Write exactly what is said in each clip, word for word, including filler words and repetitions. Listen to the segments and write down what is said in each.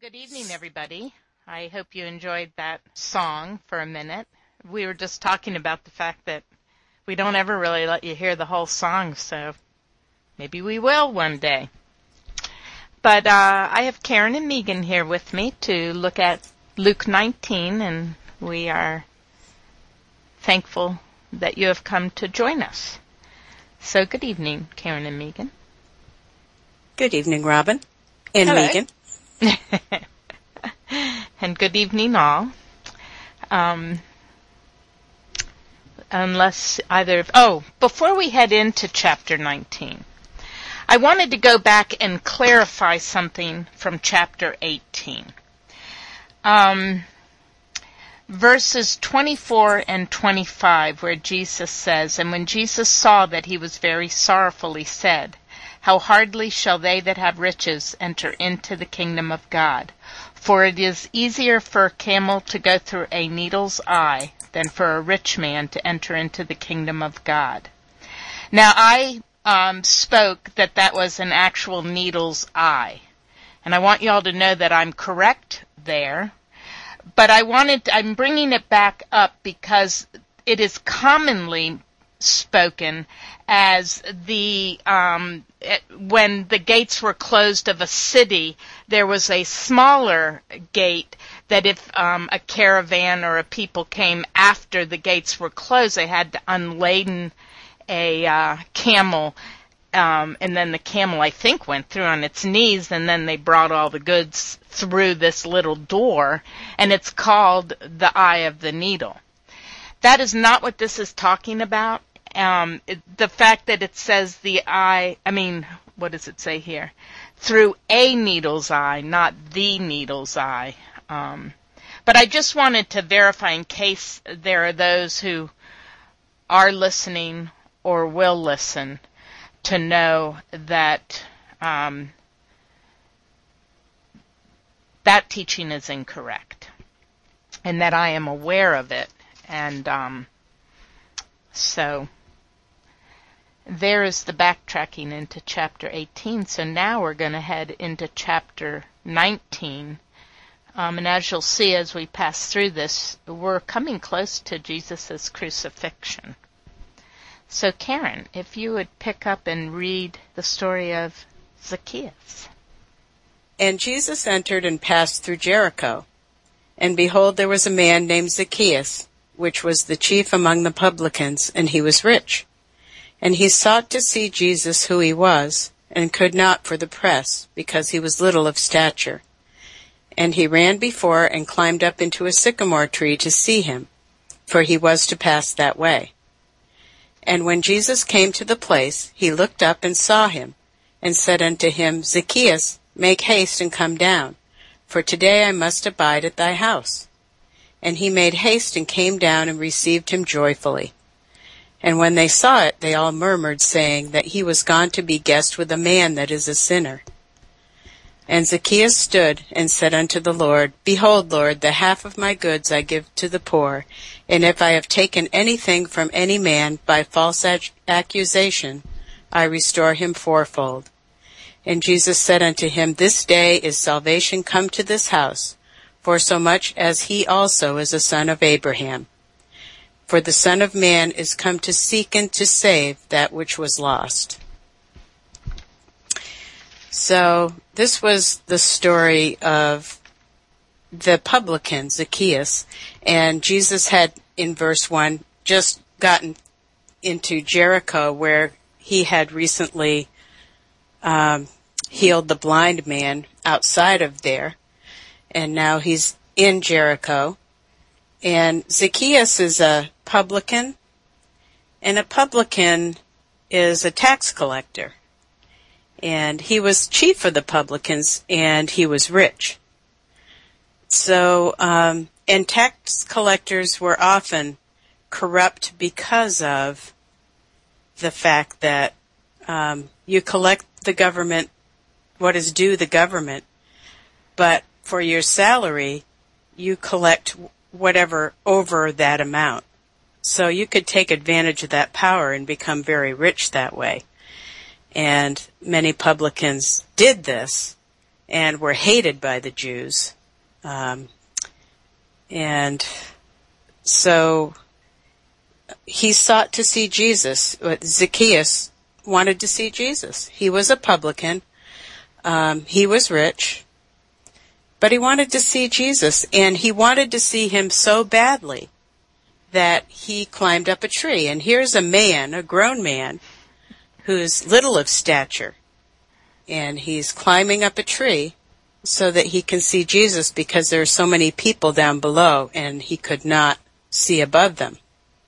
good evening, everybody. I hope you enjoyed that song for a minute. We were just talking about the fact that we don't ever really let you hear the whole song, so maybe we will one day. But uh, I have Karen and Megan here with me to look at Luke nineteen, and we are thankful that you have come to join us. So good evening, Karen and Megan. Good evening, Robin and Hello. Megan. And good evening, all. Um, unless either of... Oh, before we head into chapter nineteen, I wanted to go back and clarify something from chapter eighteen. Um, verses twenty-four and twenty-five, where Jesus says, "And when Jesus saw that he was very sorrowful, he said, How hardly shall they that have riches enter into the kingdom of God? For it is easier for a camel to go through a needle's eye than for a rich man to enter into the kingdom of God." Now, I um, spoke that that was an actual needle's eye. And I want you all to know that I'm correct there. But I wanted, I'm bringing it back up because it is commonly spoken as the um, it, when the gates were closed of a city, there was a smaller gate that if um, a caravan or a people came after the gates were closed, they had to unladen a uh, camel, um, and then the camel, I think, went through on its knees, and then they brought all the goods through this little door, and it's called the Eye of the Needle. That is not what this is talking about. Um, it, the fact that it says the eye, I mean, what does it say here? Through a needle's eye, not the needle's eye. Um, but I just wanted to verify in case there are those who are listening or will listen to know that um, that teaching is incorrect and that I am aware of it. And um, so there is the backtracking into chapter eighteen. So now we're going to head into chapter nineteen. Um, and as you'll see as we pass through this, we're coming close to Jesus' crucifixion. So Karen, if you would pick up and read the story of Zacchaeus. "And Jesus entered and passed through Jericho. And behold, there was a man named Zacchaeus, which was the chief among the publicans, and he was rich. And he sought to see Jesus who he was, and could not for the press, because he was little of stature. And he ran before and climbed up into a sycamore tree to see him, for he was to pass that way. And when Jesus came to the place, he looked up and saw him, and said unto him, Zacchaeus, make haste and come down, for today I must abide at thy house. And he made haste and came down and received him joyfully. And when they saw it, they all murmured, saying that he was gone to be guest with a man that is a sinner. And Zacchaeus stood and said unto the Lord, Behold, Lord, the half of my goods I give to the poor, and if I have taken anything from any man by false ac- accusation, I restore him fourfold. And Jesus said unto him, This day is salvation come to this house, forsomuch as he also is a son of Abraham. For the Son of Man is come to seek and to save that which was lost." So this was the story of the publican, Zacchaeus, and Jesus had, in verse one, just gotten into Jericho, where he had recently um, healed the blind man outside of there, and now he's in Jericho. And Zacchaeus is a publican, and a publican is a tax collector. And he was chief of the publicans, and he was rich. So, um, and tax collectors were often corrupt because of the fact that um, you collect the government, what is due the government, but for your salary, you collect whatever over that amount. So you could take advantage of that power and become very rich that way. And many publicans did this, and were hated by the Jews. Um, and so he sought to see Jesus. Zacchaeus wanted to see Jesus. He was a publican. Um, he was rich. But he wanted to see Jesus, and he wanted to see him so badly that he climbed up a tree. And here's a man, a grown man, who's little of stature, and he's climbing up a tree so that he can see Jesus because there are so many people down below, and he could not see above them.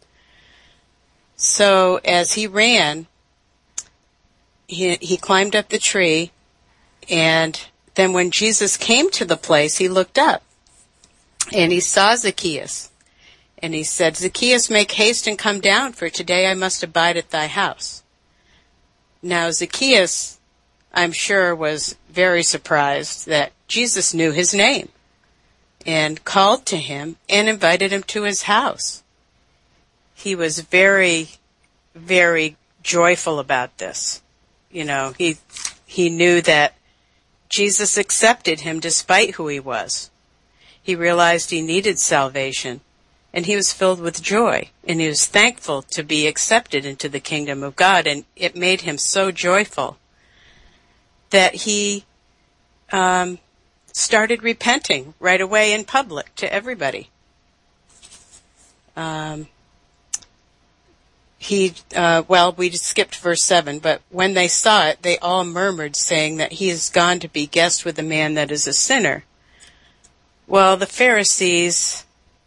So as he ran, he, he climbed up the tree, and then when Jesus came to the place, he looked up, and he saw Zacchaeus. And he said, "Zacchaeus, make haste and come down, for today I must abide at thy house." Now Zacchaeus, I'm sure, was very surprised that Jesus knew his name, and called to him and invited him to his house. He was very, very joyful about this. You know, he he knew that Jesus accepted him despite who he was. He realized he needed salvation, and he was filled with joy, and he was thankful to be accepted into the kingdom of God, and it made him so joyful that he um, started repenting right away in public to everybody. Um, he, uh, well, we just skipped verse seven, but when they saw it, they all murmured, saying that he is gone to be guest with a man that is a sinner. Well, the Pharisees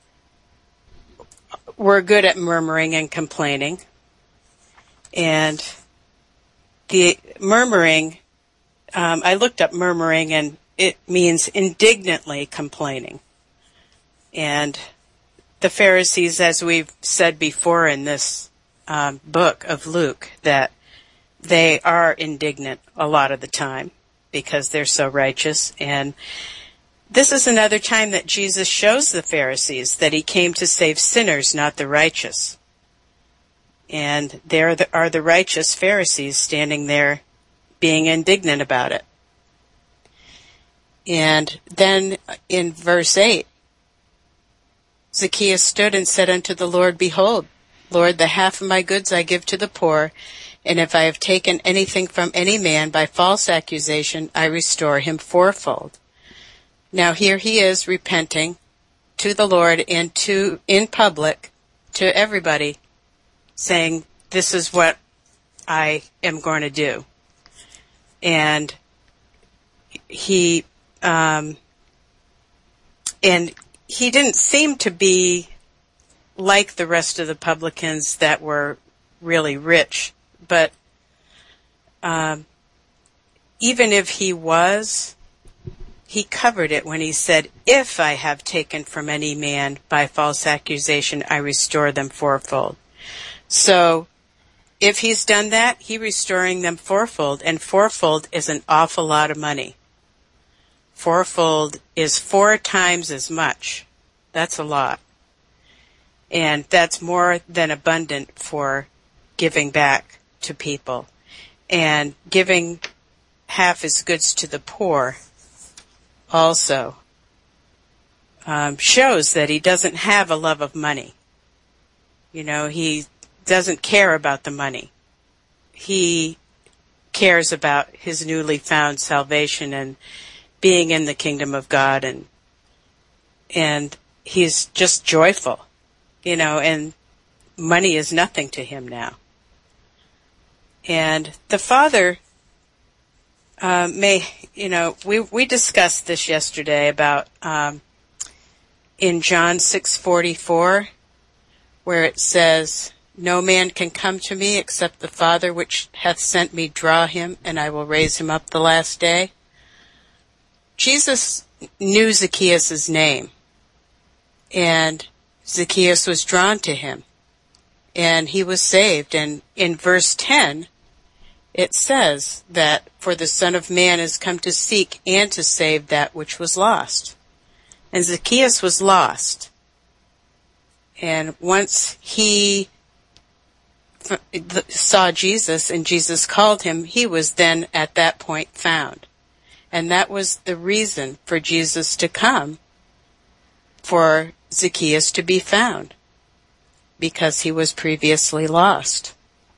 were good at murmuring and complaining, and the murmuring, um, I looked up murmuring, and it means indignantly complaining. And the Pharisees, as we've said before in this um, book of Luke, that they are indignant a lot of the time because they're so righteous. And this is another time that Jesus shows the Pharisees that he came to save sinners, not the righteous. And there are the righteous Pharisees standing there being indignant about it. And then in verse eight, Zacchaeus stood and said unto the Lord, Behold, Lord, the half of my goods I give to the poor, and if I have taken anything from any man by false accusation, I restore him fourfold. Now here he is repenting to the Lord and to in public to everybody, saying, this is what I am going to do. And he um, and he didn't seem to be like the rest of the publicans that were really rich, but um, even if he was, he covered it when he said, if I have taken from any man by false accusation, I restore them fourfold. So if he's done that, he's restoring them fourfold, and fourfold is an awful lot of money. Fourfold is four times as much. That's a lot. And that's more than abundant for giving back to people. And giving half his goods to the poor also um, shows that he doesn't have a love of money. You know, he doesn't care about the money. He cares about his newly found salvation and being in the kingdom of God, and and he's just joyful, you know, and money is nothing to him now. And the Father uh, may, you know, we we discussed this yesterday about um, in John six forty-four, where it says, no man can come to me except the Father which hath sent me draw him, and I will raise him up the last day. Jesus knew Zacchaeus' name, and Zacchaeus was drawn to him, and he was saved. And in verse ten, it says that for the Son of Man is come to seek and to save that which was lost. And Zacchaeus was lost. And once he saw Jesus and Jesus called him, he was then at that point found. And that was the reason for Jesus to come, for Zacchaeus to be found, because he was previously lost.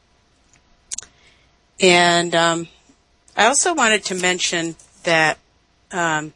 And um, I also wanted to mention that um,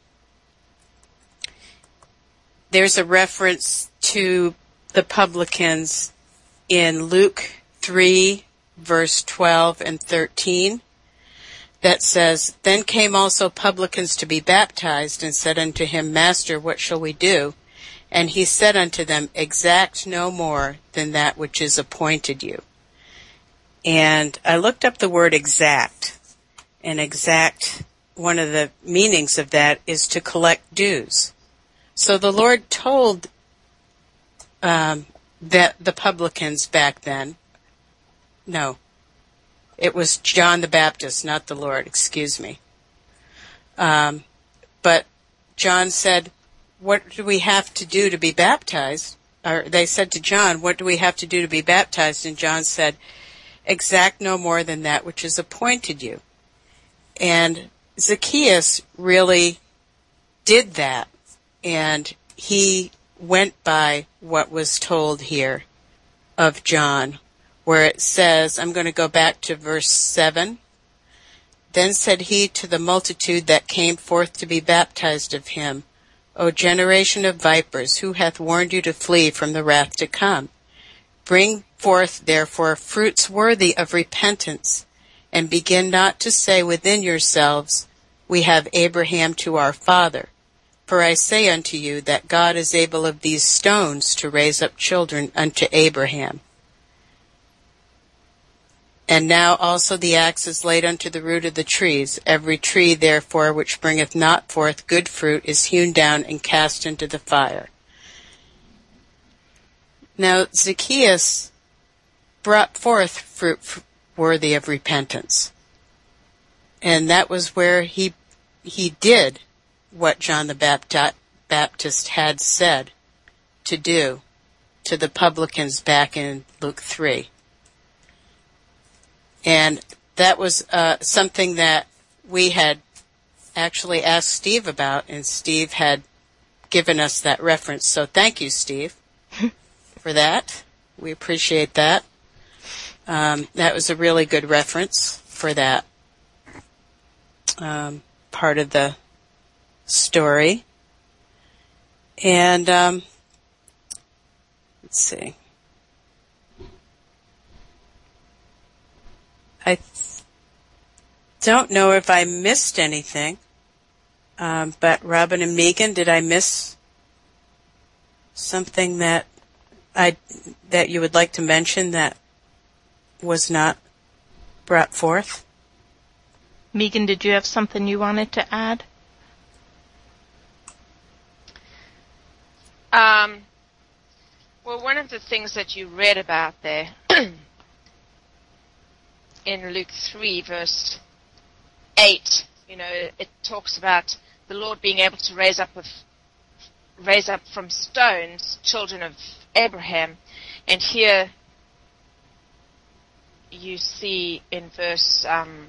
there's a reference to the publicans in Luke three, verse twelve and thirteen, that says, "Then came also publicans to be baptized, and said unto him, Master, what shall we do? And he said unto them, Exact no more than that which is appointed you." And I looked up the word exact, and exact, one of the meanings of that is to collect dues. So the Lord told um, that the publicans back then, no, it was John the Baptist, not the Lord, excuse me. Um, but John said, "What do we have to do to be baptized?" Or they said to John, "What do we have to do to be baptized?" And John said, "Exact no more than that which is appointed you." And Zacchaeus really did that, and he went by what was told here of John, where it says, I'm going to go back to verse seven. "Then said he to the multitude that came forth to be baptized of him, O generation of vipers, who hath warned you to flee from the wrath to come? Bring forth therefore fruits worthy of repentance, and begin not to say within yourselves, We have Abraham to our father. For I say unto you that God is able of these stones to raise up children unto Abraham. And now also the axe is laid unto the root of the trees. Every tree therefore which bringeth not forth good fruit is hewn down and cast into the fire." Now Zacchaeus brought forth fruit worthy of repentance. And that was where he he did what John the Baptist had said to do to the publicans back in Luke three. And that was uh, something that we had actually asked Steve about, and Steve had given us that reference. So thank you, Steve, for that. We appreciate that. Um, that was a really good reference for that um, part of the story. And um, let's see. I th- don't know if I missed anything, um, but Robin and Megan, did I miss something that I that you would like to mention that was not brought forth? Megan, did you have something you wanted to add? Um, well, one of the things that you read about there in Luke three, verse eight, you know, it talks about the Lord being able to raise up with, raise up from stones children of Abraham. And here you see in verse um,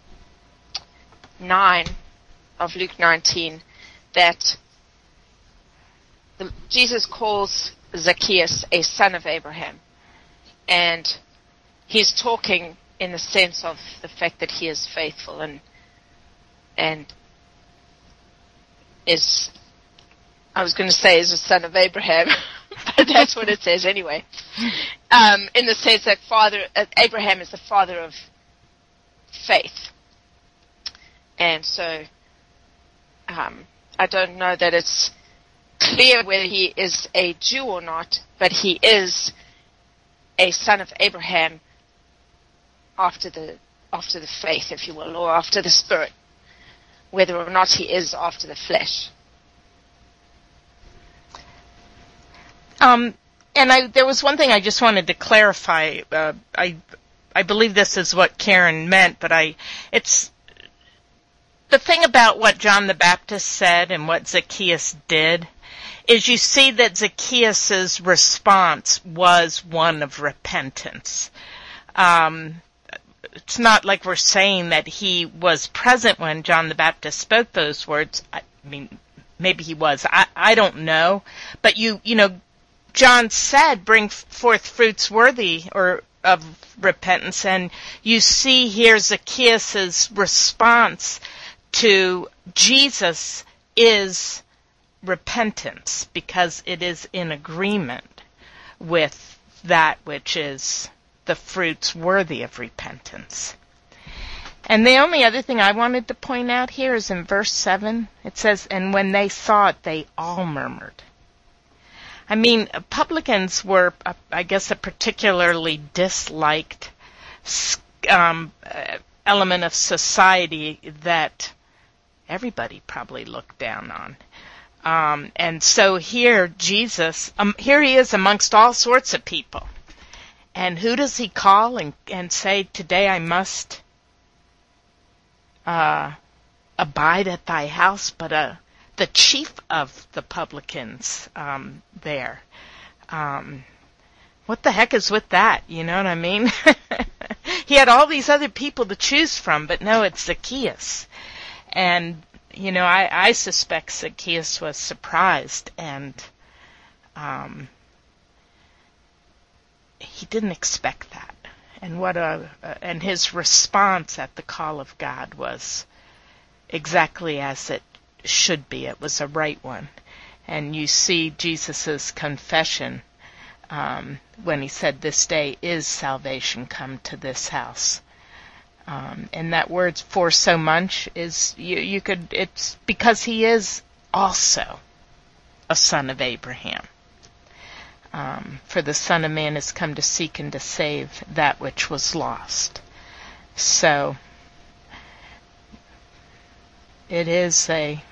nine of Luke nineteen that the, Jesus calls Zacchaeus a son of Abraham. And he's talking in the sense of the fact that he is faithful and and is, I was going to say is a son of Abraham, but that's what it says anyway. Um, in the sense that father uh, Abraham is the father of faith, and so um, I don't know that it's clear whether he is a Jew or not, but he is a son of Abraham after the after the faith, if you will, or after the spirit, whether or not he is after the flesh. Um, and I, there was one thing I just wanted to clarify. Uh, I, I believe this is what Karen meant, but I, it's the thing about what John the Baptist said and what Zacchaeus did is you see that Zacchaeus' response was one of repentance. Um, it's not like we're saying that he was present when John the Baptist spoke those words. I mean, maybe he was. I, I don't know. But you, you know, John said, bring forth fruits worthy or of repentance. And you see here Zacchaeus' response to Jesus is repentance, because it is in agreement with that which is the fruits worthy of repentance. And the only other thing I wanted to point out here is in verse seven. It says, and when they saw it, they all murmured. I mean, publicans were, uh, I guess, a particularly disliked um, uh, element of society that everybody probably looked down on. Um, and so here, Jesus, um, here he is amongst all sorts of people. And who does he call and, and say, today I must uh, abide at thy house? But uh, the chief of the publicans um, there. Um, what the heck is with that? You know what I mean? He had all these other people to choose from, but no, it's Zacchaeus. And, you know, I, I suspect Zacchaeus was surprised, and um, he didn't expect that. And what a uh, and his response at the call of God was exactly as it should be. It was a right one. And you see Jesus' confession um, when he said, "This day is salvation come to this house." Um, and that word "for so much" is, you, you could, it's because he is also a son of Abraham. Um, for the Son of Man has come to seek and to save that which was lost. So, it is a...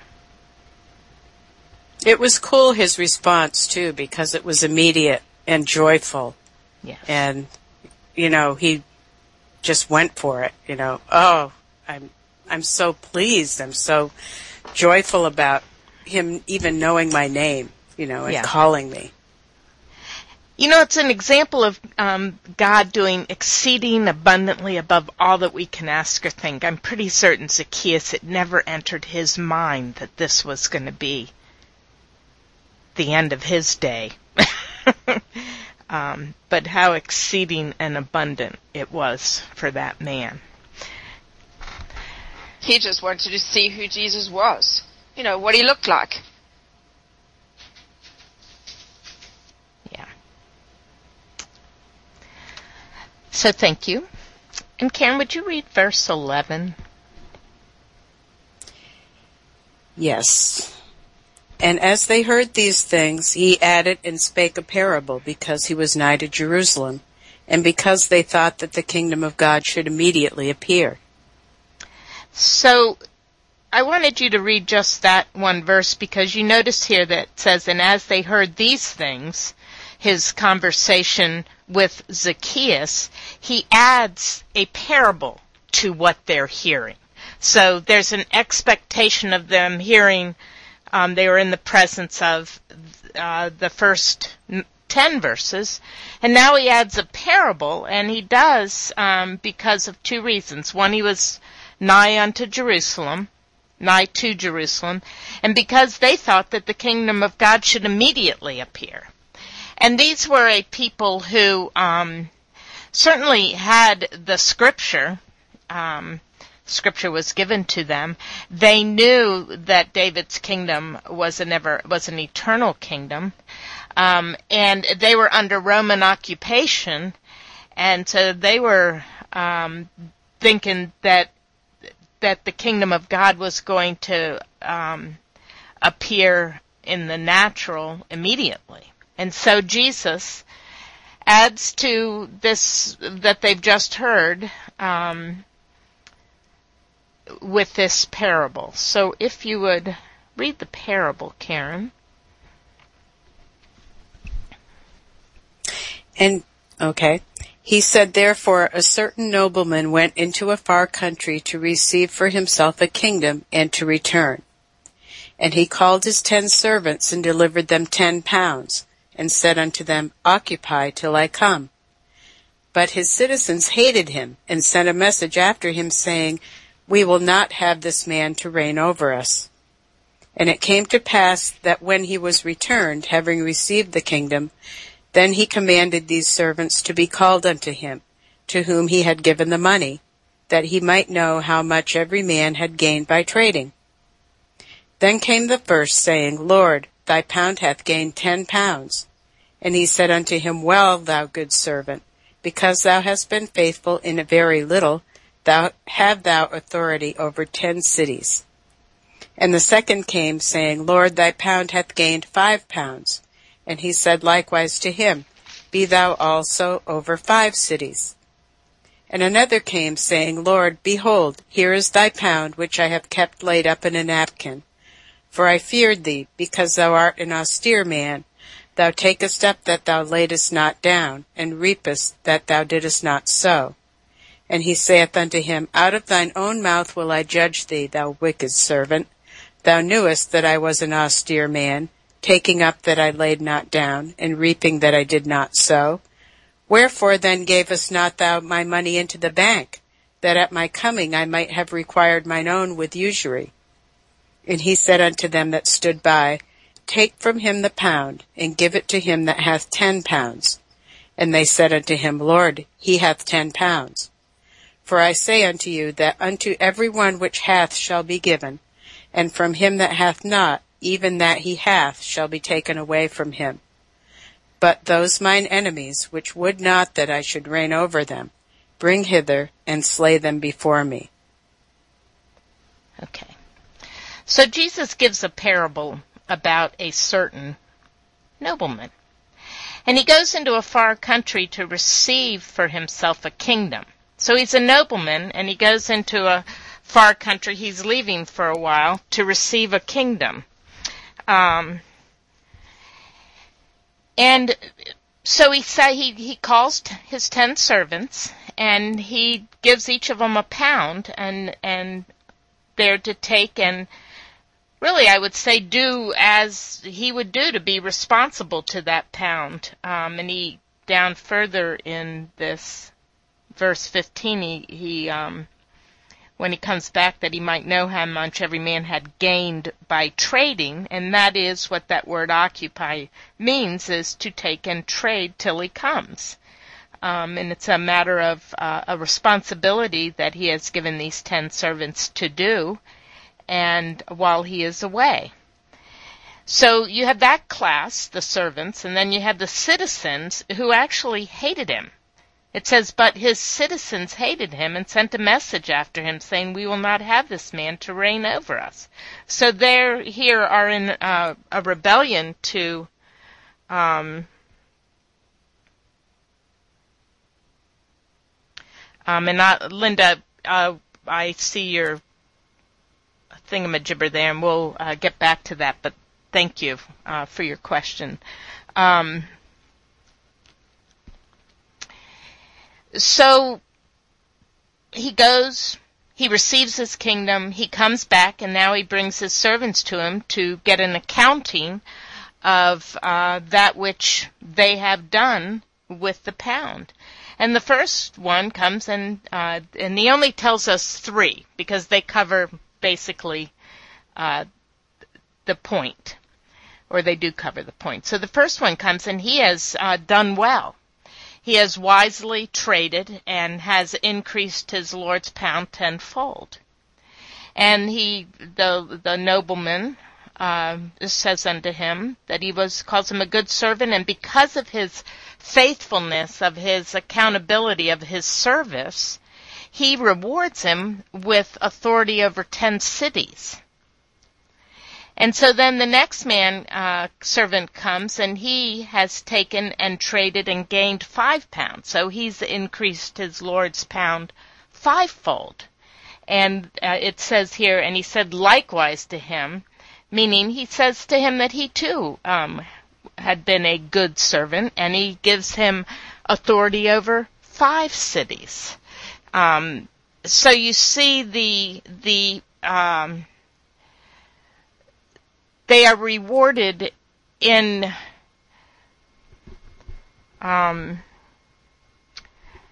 It was cool, his response, too, because it was immediate and joyful. Yes. And, you know, he just went for it, you know. Oh, I'm I'm so pleased. I'm so joyful about him even knowing my name, you know, and yeah. calling me. You know, it's an example of um, God doing exceeding abundantly above all that we can ask or think. I'm pretty certain Zacchaeus, it never entered his mind that this was going to be the end of his day. um, but how exceeding and abundant it was for that man. He just wanted to see who Jesus was. You know, what he looked like. So thank you. And Karen, would you read verse eleven? Yes. And as they heard these things, he added and spake a parable, because he was nigh to Jerusalem, and because they thought that the kingdom of God should immediately appear. So I wanted you to read just that one verse, because you notice here that it says, and as they heard these things, his conversation with Zacchaeus, he adds a parable to what they're hearing. So there's an expectation of them hearing, um, they were in the presence of uh, the first ten verses, and now he adds a parable, and he does um, because of two reasons. One, he was nigh unto Jerusalem, nigh to Jerusalem, and because they thought that the kingdom of God should immediately appear. And these were a people who um, certainly had the scripture. Um, scripture was given to them. They knew that David's kingdom was an ever was an eternal kingdom, um, and they were under Roman occupation, and so they were um, thinking that that the kingdom of God was going to um, appear in the natural immediately. And so Jesus adds to this that they've just heard um, with this parable. So if you would read the parable, Karen. And, okay. He said, therefore, a certain nobleman went into a far country to receive for himself a kingdom and to return. And he called his ten servants and delivered them ten pounds. And said unto them, occupy till I come. But his citizens hated him and sent a message after him saying, "We will not have this man to reign over us." And it came to pass that when he was returned, having received the kingdom, then he commanded these servants to be called unto him, to whom he had given the money, that he might know how much every man had gained by trading. Then came the first, saying, "Lord, thy pound hath gained ten pounds. And he said unto him, Well, thou good servant, because thou hast been faithful in a very little, thou have thou authority over ten cities. And the second came, saying, Lord, thy pound hath gained five pounds. And he said likewise to him, Be thou also over five cities. And another came, saying, Lord, behold, here is thy pound, which I have kept laid up in a napkin. For I feared thee, because thou art an austere man. Thou takest up that thou laidest not down, and reapest that thou didst not sow. And he saith unto him, Out of thine own mouth will I judge thee, thou wicked servant. Thou knewest that I was an austere man, taking up that I laid not down, and reaping that I did not sow. Wherefore then gavest not thou my money into the bank, that at my coming I might have required mine own with usury? And he said unto them that stood by, Take from him the pound, and give it to him that hath ten pounds. And they said unto him, Lord, he hath ten pounds. For I say unto you, that unto every one which hath shall be given, and from him that hath not, even that he hath shall be taken away from him. But those mine enemies, which would not that I should reign over them, bring hither, and slay them before me. Okay. So Jesus gives a parable about a certain nobleman. And he goes into a far country to receive for himself a kingdom. So he's a nobleman, and he goes into a far country, he's leaving for a while, to receive a kingdom. Um, and so he say he, he calls his ten servants, and he gives each of them a pound, and, and they're to take and really, I would say, do as he would do to be responsible to that pound. Um, and he, down further in this verse fifteen, he, he um, when he comes back, that he might know how much every man had gained by trading, and that is what that word occupy means, is to take and trade till he comes. Um, and it's a matter of uh, a responsibility that he has given these ten servants to do, and while he is away. So you had that class, the servants, and then you had the citizens who actually hated him. It says, but his citizens hated him and sent a message after him saying, we will not have this man to reign over us. So they here are in uh, a rebellion to um, um, and not, Linda, uh, I see your thingamajibber there, and we'll uh, get back to that, but thank you uh, for your question. Um, so he goes, he receives his kingdom, he comes back, and now he brings his servants to him to get an accounting of uh, that which they have done with the pound. And the first one comes, and uh, and he only tells us three, because they cover basically uh, the point, or they do cover the point. So the first one comes, and he has uh, done well. He has wisely traded and has increased his Lord's pound tenfold. And he, the the nobleman, uh, says unto him that he was calls him a good servant, and because of his faithfulness, of his accountability, of his service, he rewards him with authority over ten cities. And so then the next man, uh, servant comes, and he has taken and traded and gained five pounds. So he's increased his Lord's pound fivefold. And uh, it says here, and he said likewise to him, meaning he says to him that he too um, had been a good servant, and he gives him authority over five cities. Um, so you see the, the, um, they are rewarded in, um,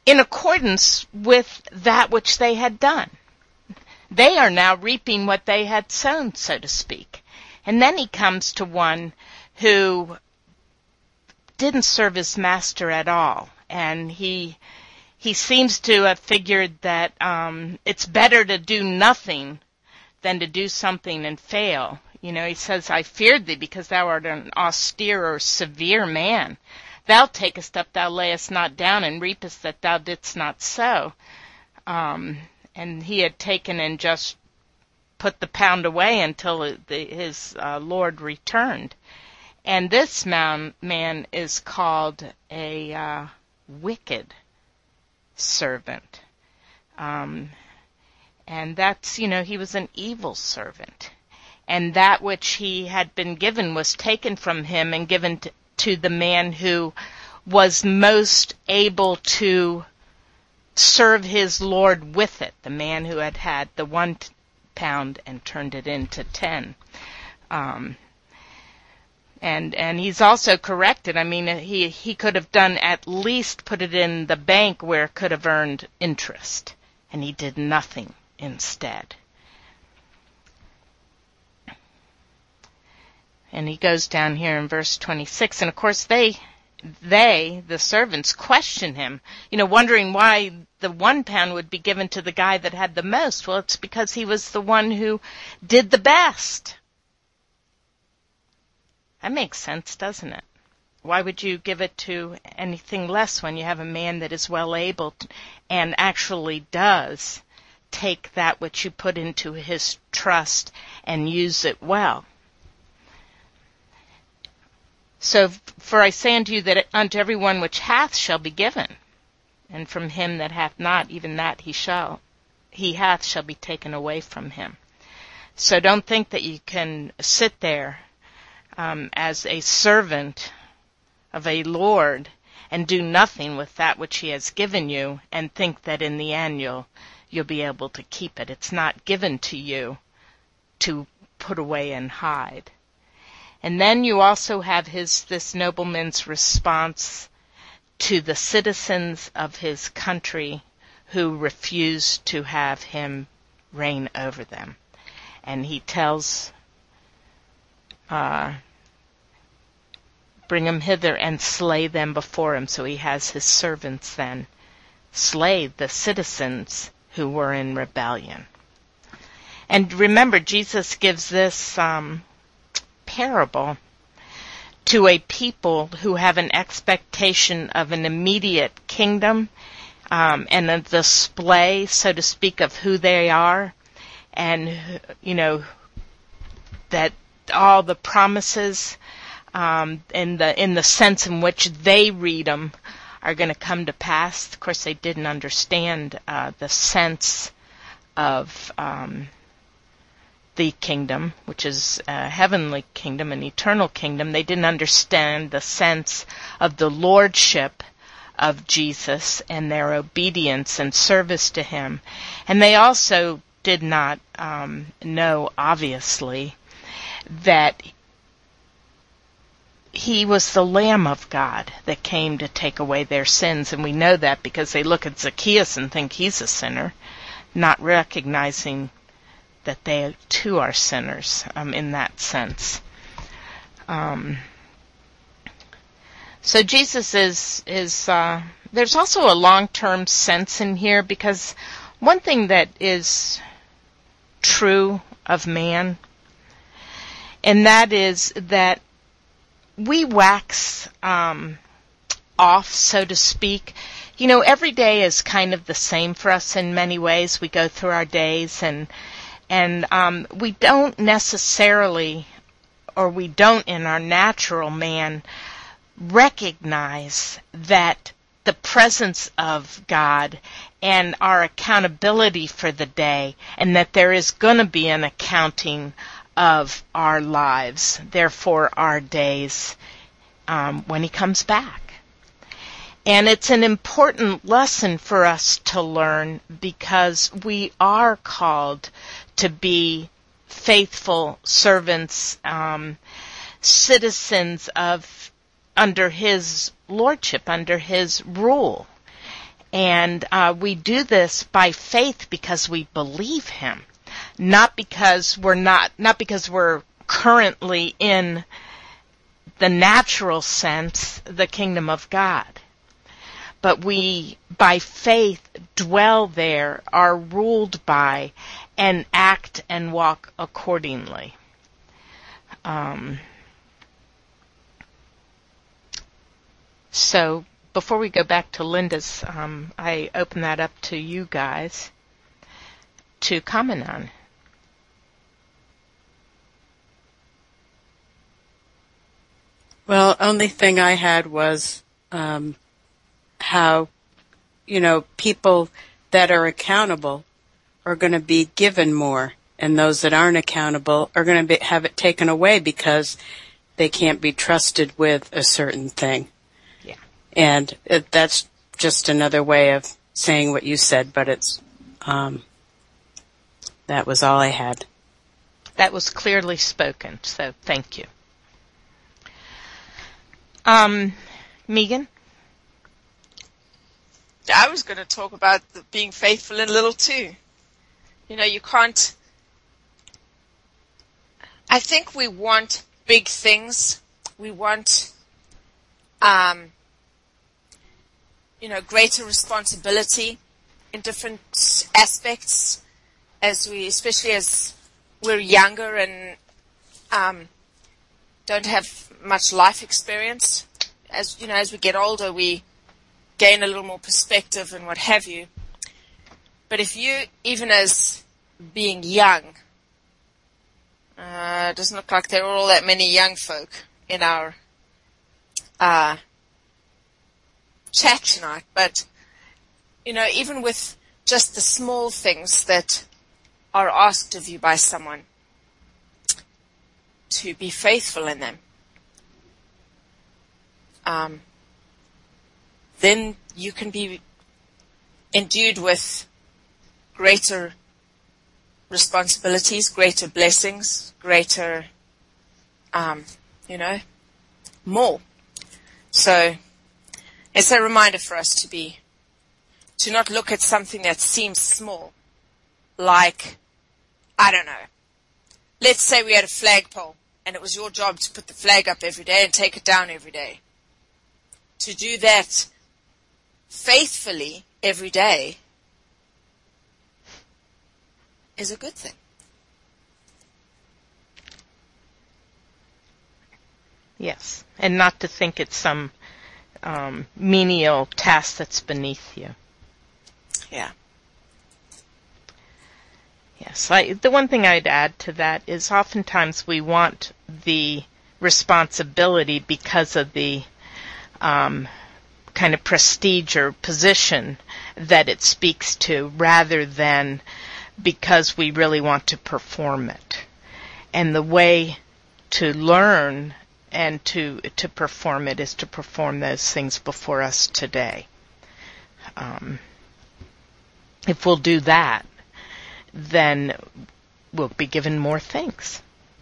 in accordance with that which they had done. They are now reaping what they had sown, so to speak. And then he comes to one who didn't serve his master at all. And he he seems to have figured that um, it's better to do nothing than to do something and fail. You know, he says, I feared thee because thou art an austere or severe man. Thou takest up, thou layest not down, and reapest that thou didst not sow. Um, and he had taken and just put the pound away until the, his uh, Lord returned. And this man, man is called a uh, wicked servant. Um, and that's, you know, he was an evil servant. And that which he had been given was taken from him and given to, to the man who was most able to serve his Lord with it, the man who had had the one t- pound and turned it into ten. Um, and and he's also corrected. I mean, he he could have done at least put it in the bank where it could have earned interest, and he did nothing instead. And he goes down here in verse twenty-six, and of course they, they, the servants, question him, you know, wondering why the one pound would be given to the guy that had the most. Well, it's because he was the one who did the best. That makes sense, doesn't it? Why would you give it to anything less when you have a man that is well able to, and actually does take that which you put into his trust and use it well? So, for I say unto you that unto every one which hath shall be given, and from him that hath not, even that he shall, he hath shall be taken away from him. So don't think that you can sit there um, as a servant of a Lord and do nothing with that which he has given you and think that in the end you'll, you'll be able to keep it. It's not given to you to put away and hide. And then you also have his this nobleman's response to the citizens of his country who refused to have him reign over them. And he tells, uh, bring them hither and slay them before him. So he has his servants then slay the citizens who were in rebellion. And remember, Jesus gives this um parable to a people who have an expectation of an immediate kingdom um, and a display, so to speak, of who they are, and, you know, that all the promises um, in the in the sense in which they read them are going to come to pass. Of course, they didn't understand uh, the sense of um the kingdom, which is a heavenly kingdom, an eternal kingdom. They didn't understand the sense of the lordship of Jesus and their obedience and service to him. And they also did not um, know, obviously, that he was the Lamb of God that came to take away their sins. And we know that because they look at Zacchaeus and think he's a sinner, not recognizing that they too are sinners um, in that sense. Um, so Jesus is, is uh, there's also a long-term sense in here, because one thing that is true of man, and that is that we wax um, off, so to speak. You know, every day is kind of the same for us in many ways. We go through our days and And um, we don't necessarily, or we don't in our natural man, recognize that the presence of God and our accountability for the day, and that there is going to be an accounting of our lives, therefore our days, um, when he comes back. And it's an important lesson for us to learn, because we are called to be faithful servants, um, citizens of under his lordship, under his rule. And uh, we do this by faith because we believe him, not because we're not, not because we're currently in the natural sense, the kingdom of God. But we, by faith, dwell there, are ruled by, and act and walk accordingly. Um, so, before we go back to Linda's, um, I open that up to you guys to comment on. Well, only thing I had was um, how, you know, people that are accountable are going to be given more, and those that aren't accountable are going to have it taken away because they can't be trusted with a certain thing. Yeah. And it, that's just another way of saying what you said, but it's, um, that was all I had. That was clearly spoken, so thank you. Um, Megan? I was going to talk about the being faithful in little too. You know, you can't, I think we want big things. We want, um, you know, greater responsibility in different aspects as we, especially as we're younger and, um, don't have much life experience. As, you know, as we get older, we gain a little more perspective and what have you. But if you, even as being young, uh, it doesn't look like there are all that many young folk in our uh, chat tonight, but, you know, even with just the small things that are asked of you by someone, to be faithful in them, um, then you can be endued with greater responsibilities, greater blessings, greater, um, you know, more. So it's a reminder for us to be, to not look at something that seems small, like, I don't know, let's say we had a flagpole and it was your job to put the flag up every day and take it down every day. To do that faithfully every day is a good thing. Yes, and not to think it's some um, menial task that's beneath you. Yeah. Yes, I, the one thing I'd add to that is oftentimes we want the responsibility because of the um, kind of prestige or position that it speaks to, rather than because we really want to perform it. And the way to learn and to to perform it is to perform those things before us today. Um, if we'll do that, then we'll be given more things.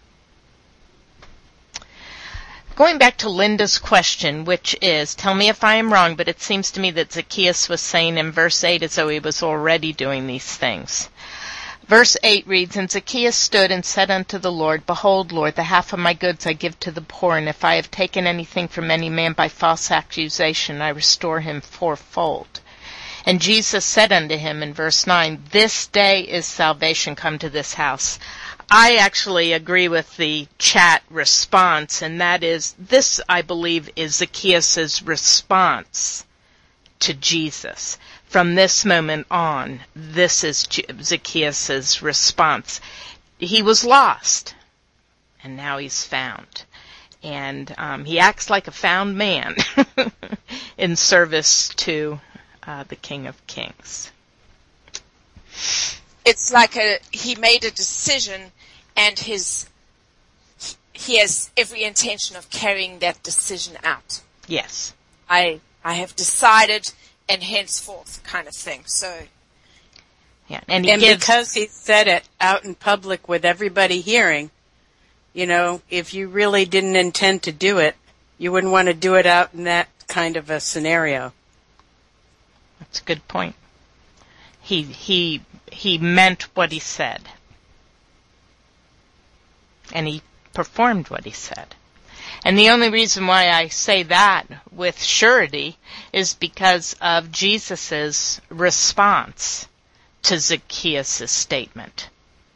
Going back to Linda's question, which is, tell me if I am wrong, but it seems to me that Zacchaeus was saying in verse eight as though he was already doing these things. Verse eight reads, And Zacchaeus stood and said unto the Lord, Behold, Lord, the half of my goods I give to the poor, and if I have taken anything from any man by false accusation, I restore him fourfold. And Jesus said unto him in verse nine, This day is salvation come to this house. I actually agree with the chat response, and that is, this, I believe, is Zacchaeus' response to Jesus. From this moment on, this is Zacchaeus' response. He was lost, and now he's found. And um, he acts like a found man in service to uh, the King of Kings. It's like a, he made a decision, and his, he has every intention of carrying that decision out. Yes. I, I have decided, and henceforth, kind of thing. So, yeah, and, he and gives, because he said it out in public with everybody hearing, you know, if you really didn't intend to do it, you wouldn't want to do it out in that kind of a scenario. That's a good point. He he he meant what he said. And he performed what he said. And the only reason why I say that with surety is because of Jesus' response to Zacchaeus' statement.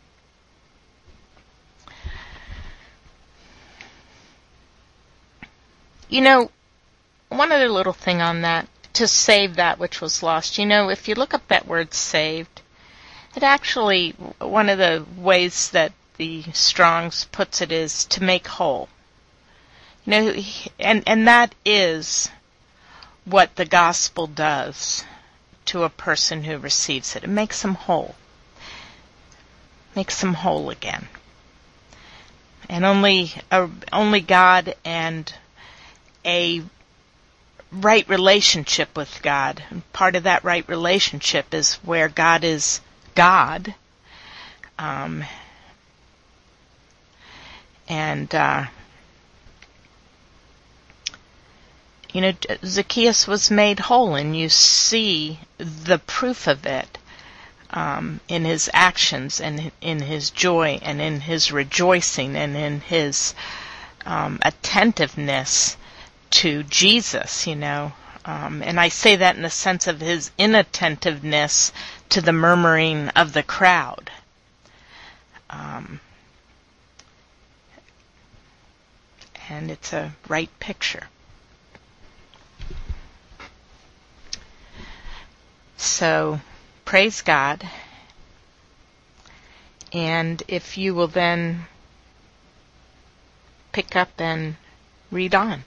You know, one other little thing on that, to save that which was lost. You know, if you look up that word saved, it actually, one of the ways that the Strong's puts it is to make whole. You know, and, and that is what the gospel does to a person who receives it. It makes them whole. Makes them whole again. And only, uh, only God and a right relationship with God. And part of that right relationship is where God is God. Um, and, uh, you know, Zacchaeus was made whole, and you see the proof of it um, in his actions and in his joy and in his rejoicing and in his um, attentiveness to Jesus, you know. Um, and I say that in the sense of his inattentiveness to the murmuring of the crowd. Um, and it's a right picture. So, praise God. And if you will then pick up and read on.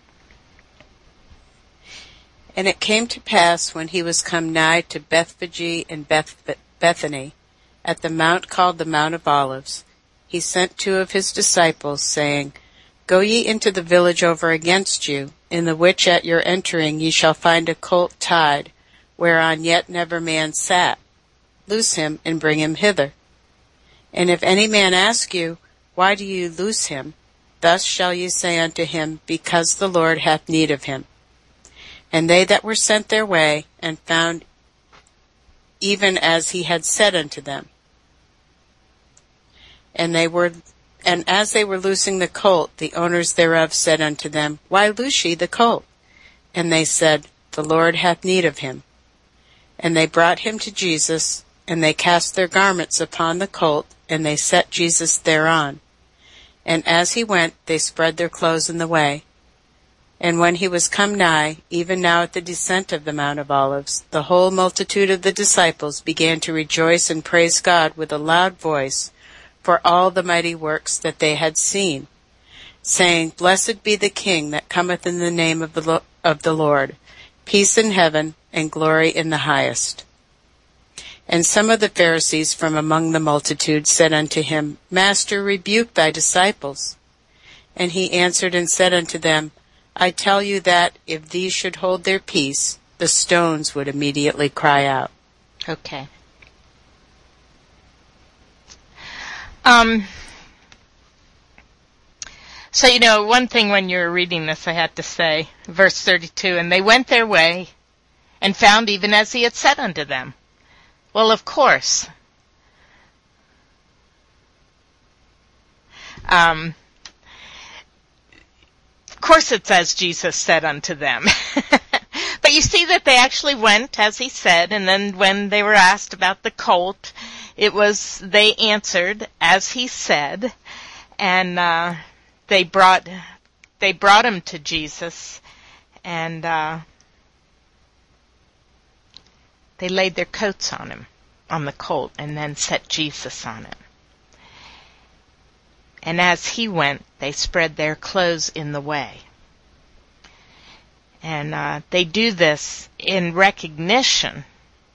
And it came to pass, when he was come nigh to Bethphage and Beth- Bethany, at the mount called the Mount of Olives, he sent two of his disciples, saying, Go ye into the village over against you, in the which at your entering ye shall find a colt tied, whereon yet never man sat. Loose him, and bring him hither. And if any man ask you, Why do you loose him? Thus shall ye say unto him, Because the Lord hath need of him. And they that were sent their way, and found even as he had said unto them. And they were, and as they were loosing the colt, the owners thereof said unto them, Why loose ye the colt? And they said, The Lord hath need of him. And they brought him to Jesus, and they cast their garments upon the colt, and they set Jesus thereon. And as he went, they spread their clothes in the way. And when he was come nigh, even now at the descent of the Mount of Olives, the whole multitude of the disciples began to rejoice and praise God with a loud voice for all the mighty works that they had seen, saying, Blessed be the King that cometh in the name of the, Lo- of the Lord, peace in heaven and glory in the highest. And some of the Pharisees from among the multitude said unto him, Master, rebuke thy disciples. And he answered and said unto them, I tell you that if these should hold their peace, the stones would immediately cry out. Okay. Um. So, you know, one thing when you were reading this, I had to say, verse thirty-two, and they went their way and found even as he had said unto them. Well, of course. Um. Of course it says Jesus said unto them. But you see that they actually went as he said, and then when they were asked about the colt, it was, they answered as he said, and uh, they brought they brought him to Jesus, and uh, they laid their coats on him, on the colt, and then set Jesus on it. And as he went, they spread their clothes in the way. And uh, they do this in recognition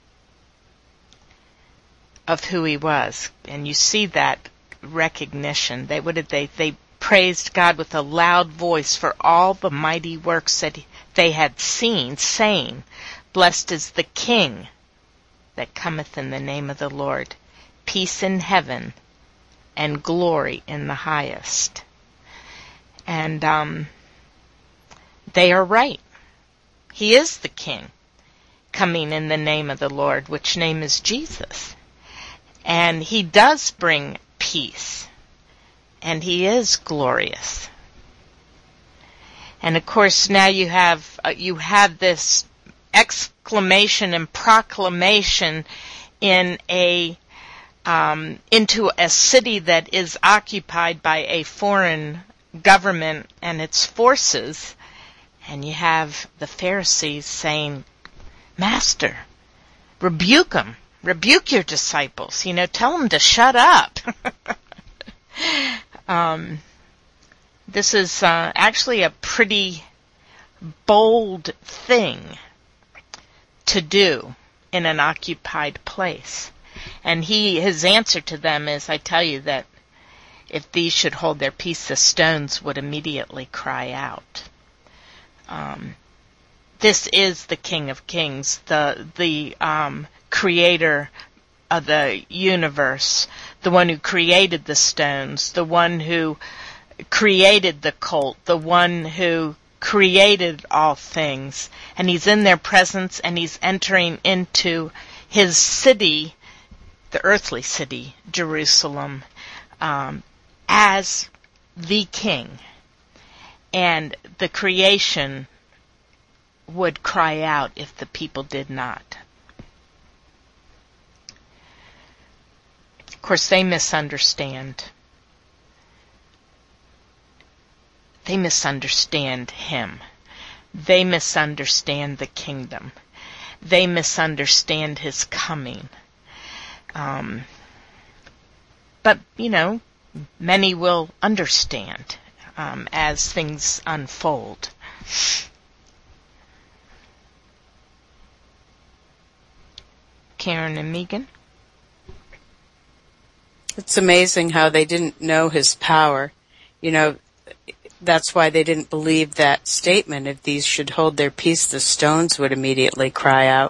of who he was. And you see that recognition. They what did they they praised God with a loud voice for all the mighty works that they had seen, saying, Blessed is the King that cometh in the name of the Lord, peace in heaven and glory in the highest. And um, they are right. He is the King, coming in the name of the Lord, which name is Jesus. And he does bring peace. And he is glorious. And of course now you have uh, you have this exclamation and proclamation in a um, into a city that is occupied by a foreign government and its forces, and you have the Pharisees saying, "Master, rebuke them, rebuke your disciples. You know, tell them to shut up." um, this is uh, actually a pretty bold thing to do in an occupied place. And he, his answer to them is, I tell you that if these should hold their peace, the stones would immediately cry out. Um, this is the King of Kings, the the um, creator of the universe, the one who created the stones, the one who created the colt, the one who created all things. And he's in their presence, and he's entering into his city, the earthly city, Jerusalem, um, as the king. And the creation would cry out if the people did not. Of course, they misunderstand. They misunderstand him. They misunderstand the kingdom. They misunderstand his coming. Um, but, you know, many will understand um, as things unfold. Karen and Megan? It's amazing how they didn't know his power. You know, that's why they didn't believe that statement. If these should hold their peace, the stones would immediately cry out.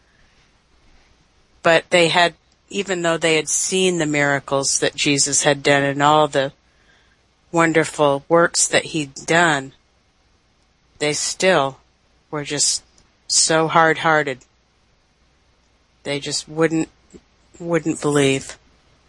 But they had, even though they had seen the miracles that Jesus had done and all the wonderful works that he'd done, they still were just so hard-hearted. They just wouldn't wouldn't believe.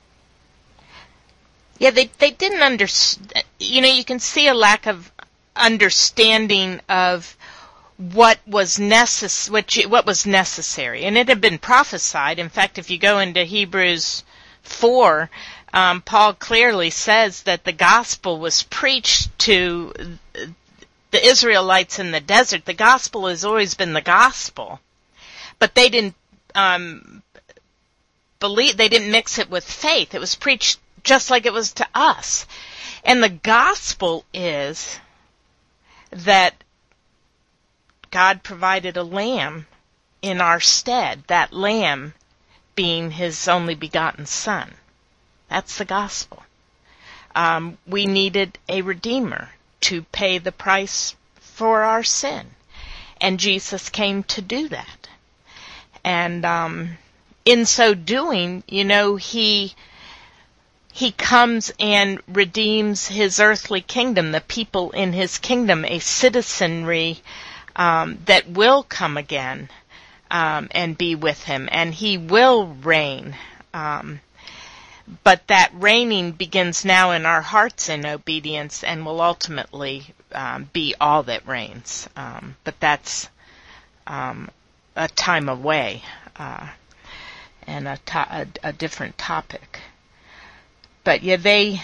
Yeah, they they didn't understand. You know, you can see a lack of understanding of what was necess- what, you, what was necessary, and it had been prophesied. In fact, if you go into Hebrews four, um, Paul clearly says that the gospel was preached to the Israelites in the desert. The gospel has always been the gospel, but they didn't um, believe. They didn't mix it with faith. It was preached just like it was to us. And the gospel is that God provided a lamb in our stead, that lamb being his only begotten son. That's the gospel. Um, we needed a redeemer to pay the price for our sin. And Jesus came to do that. And um, in so doing, you know, he... He comes and redeems his earthly kingdom, the people in his kingdom, a citizenry um, that will come again um, and be with him, and he will reign. Um, but that reigning begins now in our hearts in obedience and will ultimately um, be all that reigns. Um, but that's um, a time away uh, and a, to- a, a different topic. But yeah, they,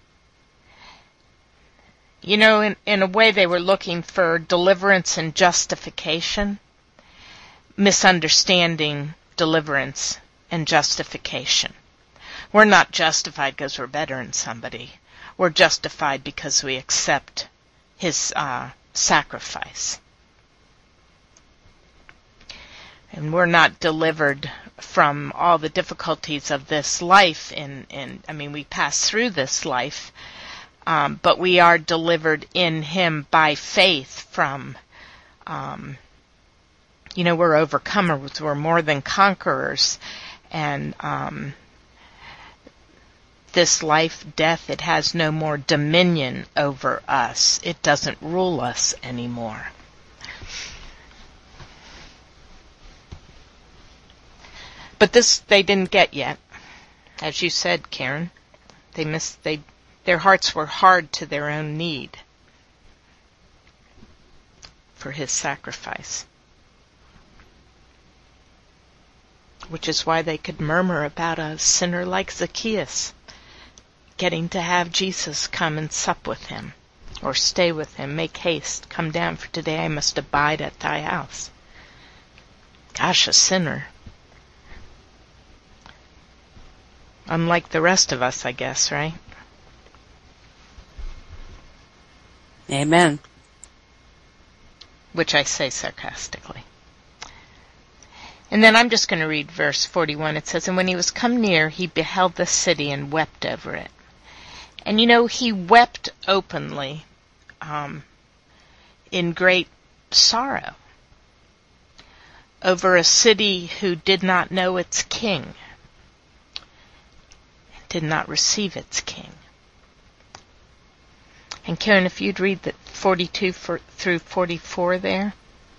you know, in, in a way they were looking for deliverance and justification, misunderstanding deliverance and justification. We're not justified because we're better than somebody. We're justified because we accept his uh, sacrifice. And we're not delivered from all the difficulties of this life. In, in I mean, we pass through this life, um, but we are delivered in him by faith from, um, you know, we're overcomers. We're more than conquerors. And um, this life, death, it has no more dominion over us. It doesn't rule us anymore. But this they didn't get yet. As you said, Karen, they missed, they, their hearts were hard to their own need for his sacrifice. Which is why they could murmur about a sinner like Zacchaeus getting to have Jesus come and sup with him, or stay with him. Make haste, come down, for today I must abide at thy house. Gosh, a sinner. Unlike the rest of us, I guess, right? Amen. Which I say sarcastically. And then I'm just going to read verse forty-one. It says, "And when he was come near, he beheld the city and wept over it." And you know, he wept openly, um, in great sorrow, over a city who did not know its king, did not receive its king. And Karen, if you'd read the forty-two for, through forty-four there.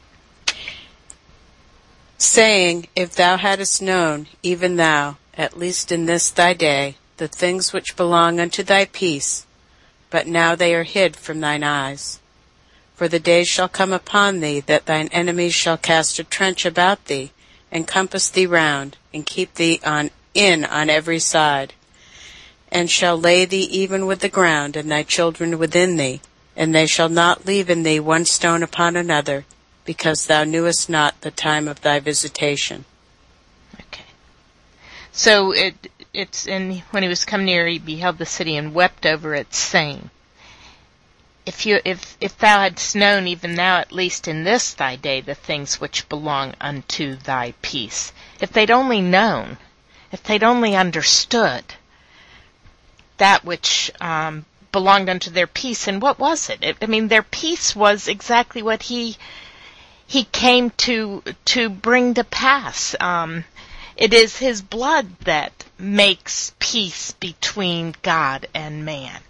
Saying, If thou hadst known, even thou, at least in this thy day, the things which belong unto thy peace, but now they are hid from thine eyes. For the days shall come upon thee, that thine enemies shall cast a trench about thee, and compass thee round, and keep thee on in on every side, and shall lay thee even with the ground, and thy children within thee, and they shall not leave in thee one stone upon another, because thou knewest not the time of thy visitation. Okay. So it it's in when he was come near, he beheld the city and wept over it, saying, If you if if thou hadst known even now, at least in this thy day, the things which belong unto thy peace. If they'd only known, if they'd only understood that which um, belonged unto their peace. And what was it? it? I mean, their peace was exactly what he he came to to bring to pass. Um, it is his blood that makes peace between God and man.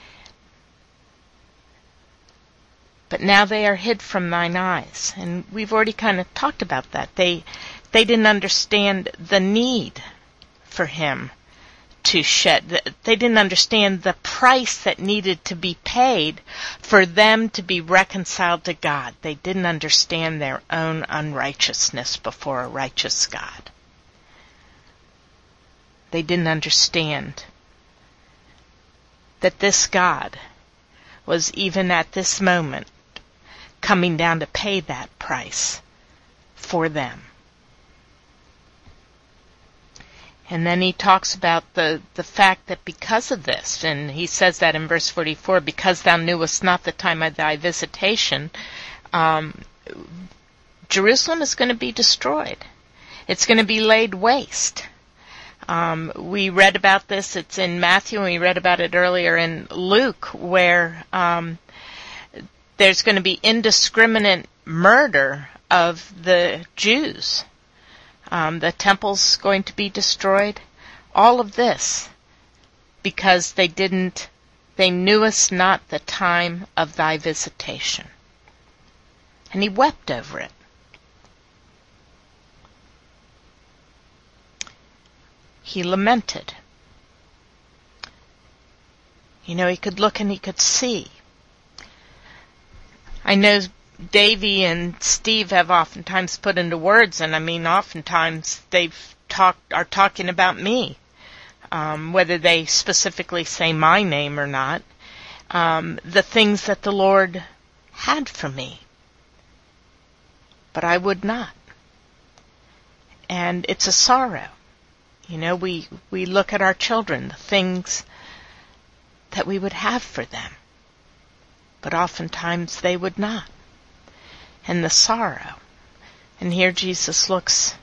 But now they are hid from thine eyes. And we've already kind of talked about that. They they didn't understand the need for him to shed. They didn't understand the price that needed to be paid for them to be reconciled to God. They didn't understand their own unrighteousness before a righteous God. They didn't understand that this God was even at this moment coming down to pay that price for them. And then he talks about the, the fact that because of this, and he says that in verse forty-four, because thou knewest not the time of thy visitation, um, Jerusalem is going to be destroyed. It's going to be laid waste. Um, we read about this, it's in Matthew, and we read about it earlier in Luke, where um, there's going to be indiscriminate murder of the Jews. Um, the temple's going to be destroyed. All of this because they didn't, they knewest not the time of thy visitation. And he wept over it. He lamented. You know, he could look and he could see. I know Davy and Steve have oftentimes put into words, and I mean oftentimes they've talked are talking about me, um, whether they specifically say my name or not, um, the things that the Lord had for me. But I would not. And it's a sorrow. You know, we, we look at our children, the things that we would have for them. But oftentimes they would not. And the sorrow. And here Jesus looks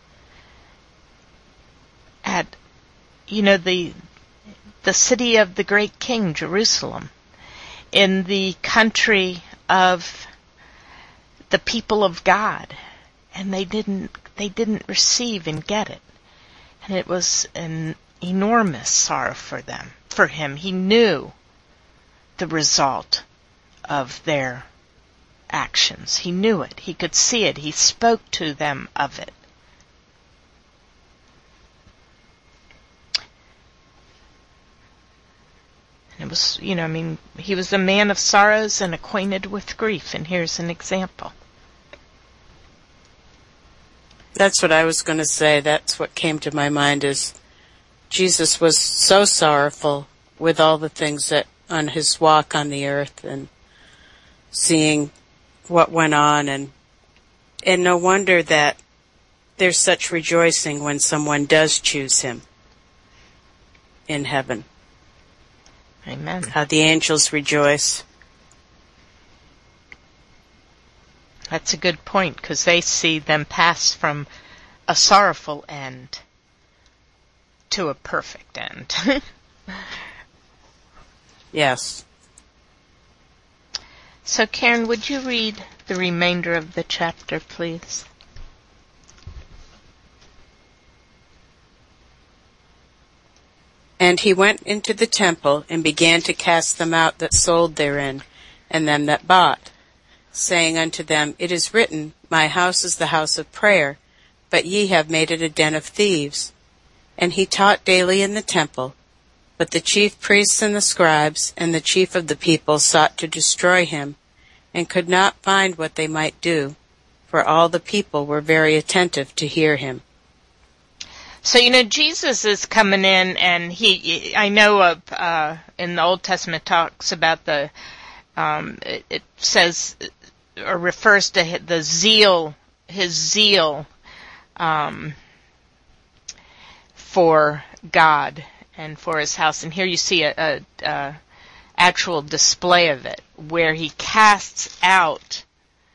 at, you know, the the city of the great king, Jerusalem, in the country of the people of God, and they didn't they didn't receive and get it. And it was an enormous sorrow for them, for him. He knew the result of their actions. He knew it. He could see it. He spoke to them of it. was, you know, I mean, he was a man of sorrows and acquainted with grief, and here's an example. That's what I was going to say. That's what came to my mind is Jesus was so sorrowful with all the things that on his walk on the earth and seeing what went on, and and no wonder that there's such rejoicing when someone does choose him in heaven. Amen. How the angels rejoice. That's a good point, because they see them pass from a sorrowful end to a perfect end. Yes. So, Karen, would you read the remainder of the chapter, please? And he went into the temple and began to cast them out that sold therein, and them that bought, saying unto them, It is written, My house is the house of prayer, but ye have made it a den of thieves. And he taught daily in the temple. But the chief priests and the scribes and the chief of the people sought to destroy him, and could not find what they might do, for all the people were very attentive to hear him. So, you know, Jesus is coming in, and he, I know of, uh, in the Old Testament talks about the, um, it, it says, or refers to the zeal, his zeal, um, for God and for his house. And here you see a, a, a actual display of it, where he casts out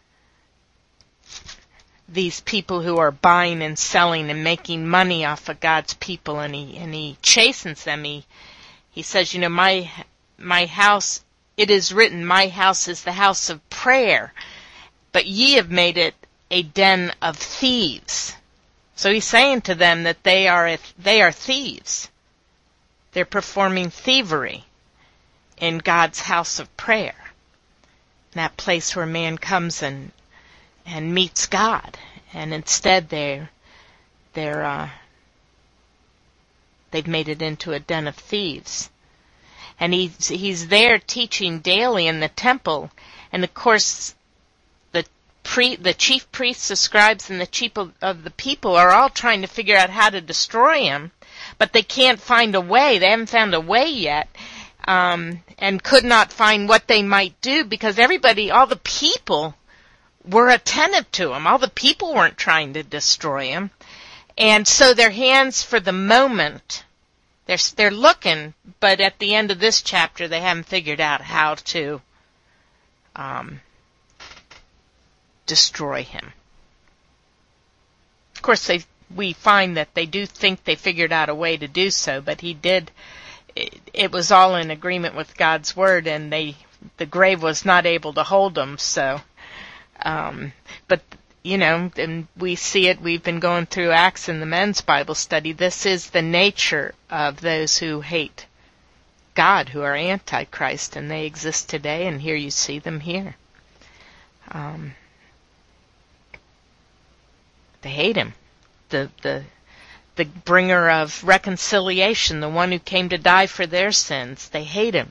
these people who are buying and selling and making money off of God's people, and he and he chastens them. He he says, you know, my my house, it is written, my house is the house of prayer, but ye have made it a den of thieves. So he's saying to them that they are they are thieves. They're performing thievery in God's house of prayer, that place where man comes and and meets God, and instead they're they're uh, they've made it into a den of thieves. And he's he's there teaching daily in the temple, and of course the pre the chief priests, the scribes, and the chief of, of the people are all trying to figure out how to destroy him, but they can't find a way. They haven't found a way yet, um, and could not find what they might do, because everybody, all the people, were attentive to him. All the people weren't trying to destroy him. And so their hands for the moment, they're, they're looking, but at the end of this chapter, they haven't figured out how to um, destroy him. Of course, they, we find that they do think they figured out a way to do so, but he did, it, it was all in agreement with God's word, and they, the grave was not able to hold them, so... Um, but, you know, and we see it, we've been going through Acts in the men's Bible study. This is the nature of those who hate God, who are antichrist, and they exist today, and here you see them here. Um, they hate him. The, the, the bringer of reconciliation, the one who came to die for their sins. They hate him.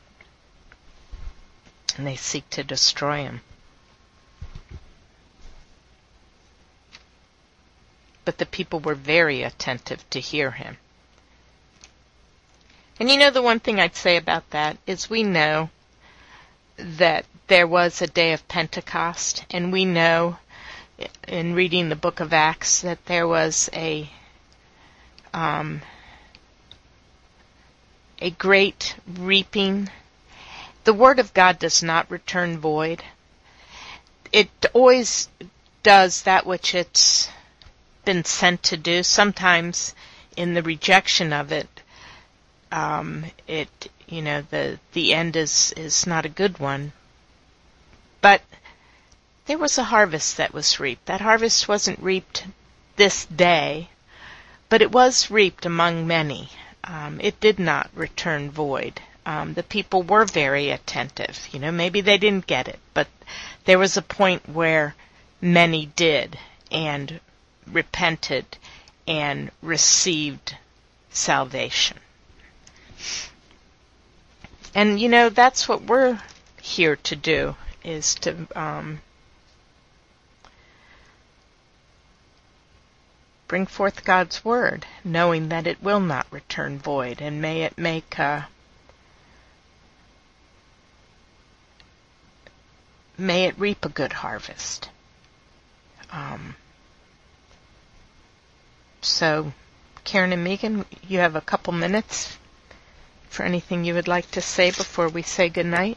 And they seek to destroy him. But the people were very attentive to hear him. And you know, the one thing I'd say about that is we know that there was a day of Pentecost, and we know in reading the book of Acts that there was a um, a great reaping. The word of God does not return void. It always does that which it's been sent to do. Sometimes in the rejection of it, um, it, you know, the, the end is, is not a good one. But there was a harvest that was reaped. That harvest wasn't reaped this day, but it was reaped among many. Um, it did not return void. Um, the people were very attentive. You know, maybe they didn't get it, but there was a point where many did, and repented and received salvation. And, you know, that's what we're here to do, is to um, bring forth God's Word, knowing that it will not return void, and may it make a, may it reap a good harvest. Um, so, Karen and Megan, you have a couple minutes for anything you would like to say before we say goodnight.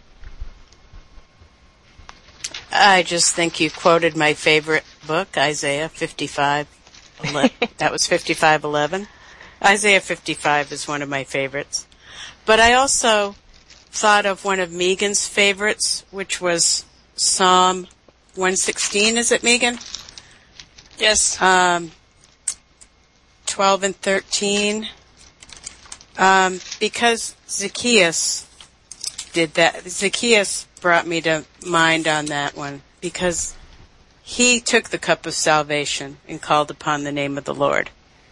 I just think you quoted my favorite book, Isaiah fifty-five. That was fifty-five eleven. Isaiah fifty-five is one of my favorites. But I also thought of one of Megan's favorites, which was Psalm one sixteen. Is it, Megan? Yes. Um, twelve and thirteen. Um, because Zacchaeus did that. Zacchaeus brought me to mind on that one, because he took the cup of salvation and called upon the name of the Lord.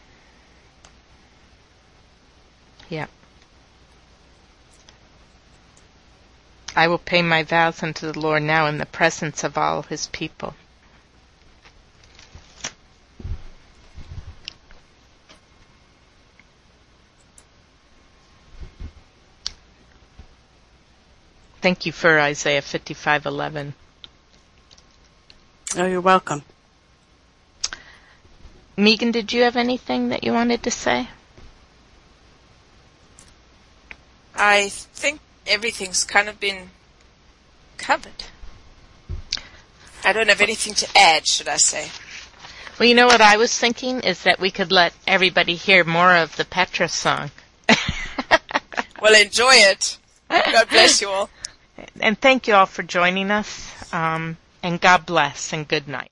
Yeah. I will pay my vows unto the Lord now in the presence of all his people. Thank you for Isaiah fifty-five eleven. Oh, you're welcome. Megan, did you have anything that you wanted to say? I think everything's kind of been covered. I don't have anything to add, should I say. Well, you know what I was thinking is that we could let everybody hear more of the Petra song. Well, enjoy it. God bless you all. And thank you all for joining us. Um, and God bless and good night.